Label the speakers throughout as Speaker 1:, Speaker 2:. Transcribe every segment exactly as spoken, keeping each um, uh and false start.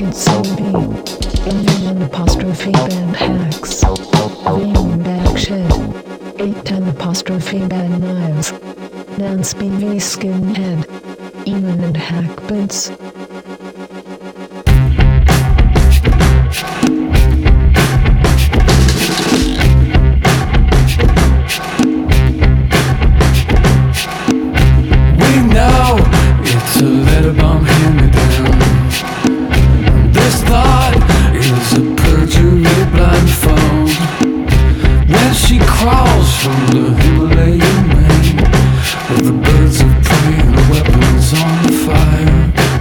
Speaker 1: It's so deep. Even an apostrophe band hacks. Being back shit. Eight ten apostrophe band knives. Dance B V skinhead. Even and hack bits.
Speaker 2: It's a letter bomb hand-me-down. This thought is a perjury blindfold. When she crawls from the Himalayan rain, with the birds of prey and the weapons on fire,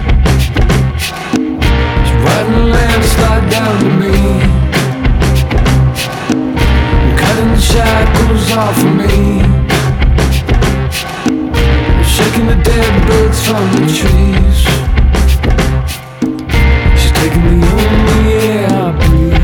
Speaker 2: she's riding a landslide down to me, cutting the shackles off of me, shaking the dead birds from the trees. She's taking the only air I breathe.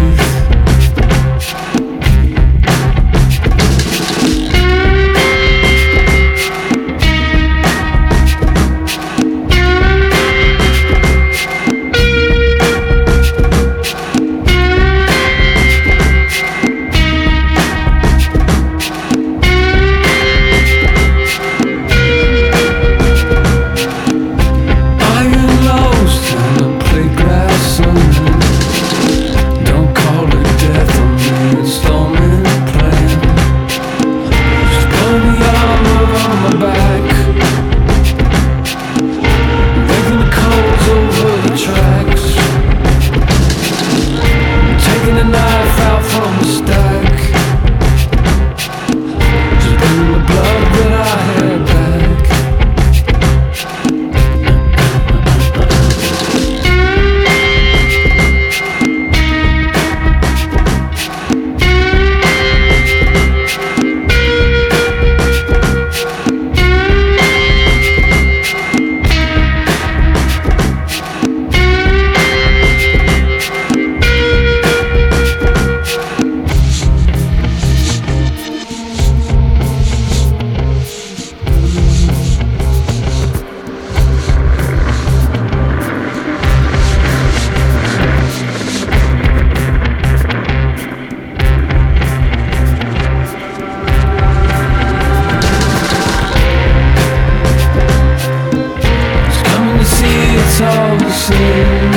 Speaker 2: It's all the same.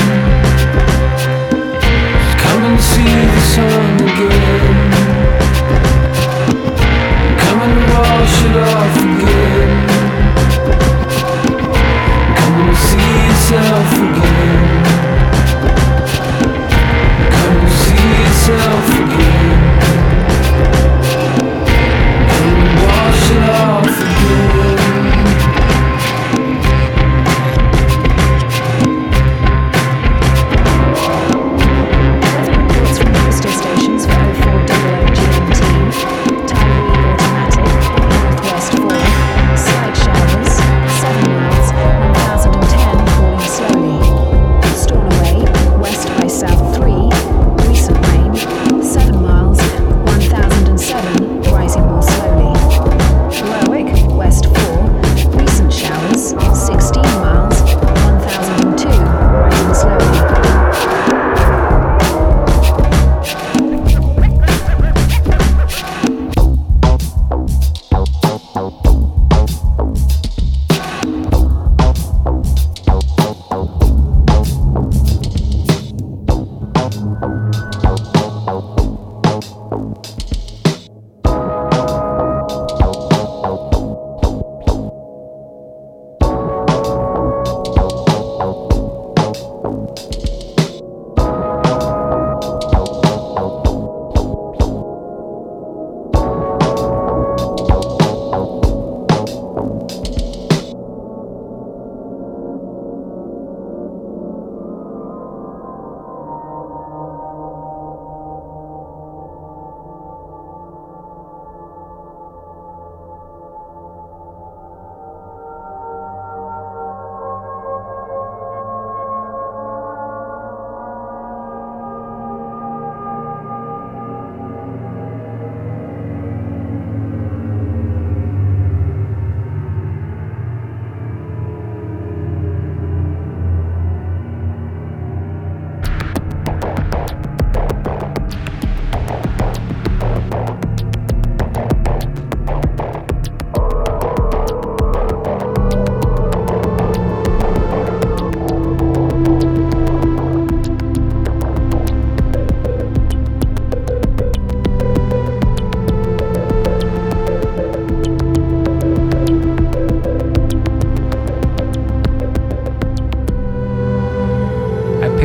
Speaker 2: Come and see the sun again. Come and wash it off again. Come and see yourself again. Come and see yourself again. Come and wash it off again.
Speaker 1: Slowly.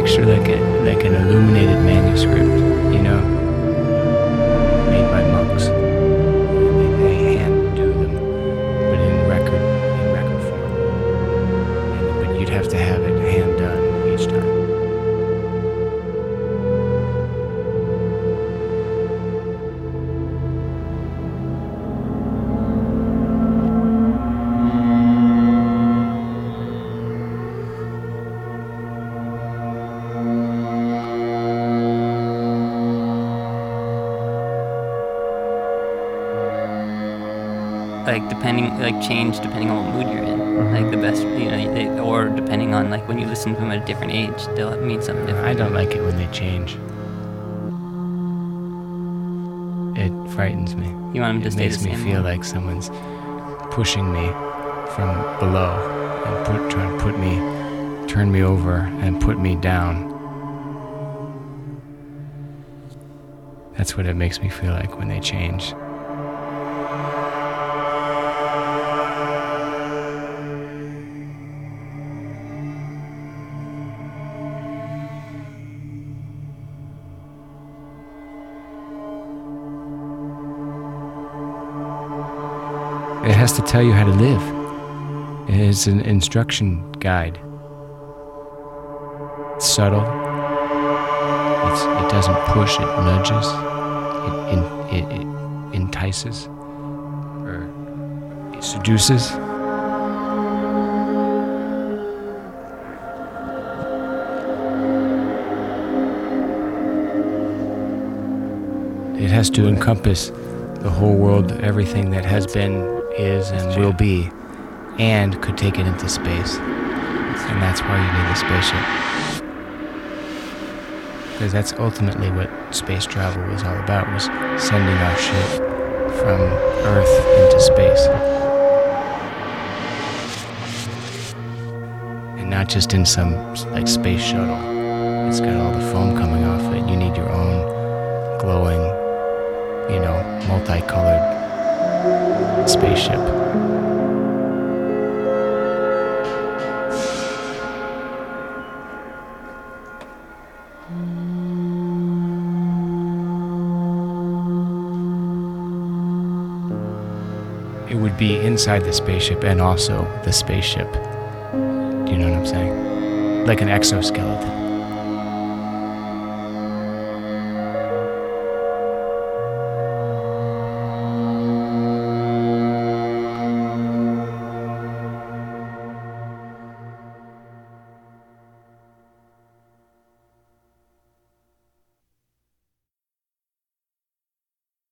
Speaker 3: picture like a like an illuminated manuscript, you know, made by monks. They, they hand do them, but in record in record form. And, but you'd have to have it hand done each time.
Speaker 4: Like depending, like change depending on what mood you're in. Mm-hmm. Like the best, you know, they, or depending on like when you listen to them at a different age, they'll mean something different.
Speaker 3: I don't like it when they change. It frightens me.
Speaker 4: You want them to
Speaker 3: it
Speaker 4: stay the same?
Speaker 3: It makes me feel like someone's pushing me from below and put, trying to put me, turn me over and put me down. That's what it makes me feel like when they change. It has to tell you how to live. It's an instruction guide. It's subtle. It's, it doesn't push, it nudges. It, in, it, it entices. Or it seduces. It has to encompass the whole world, everything that has been, is, and will be, and could take it into space. And that's why you need a spaceship. Because that's ultimately what space travel was all about, was sending our ship from Earth into space. And not just in some, like, space shuttle. It's got all the foam coming off it. You need your own glowing, you know, multicolored spaceship. It would be inside the spaceship and also the spaceship. Do you know what I'm saying? Like an exoskeleton.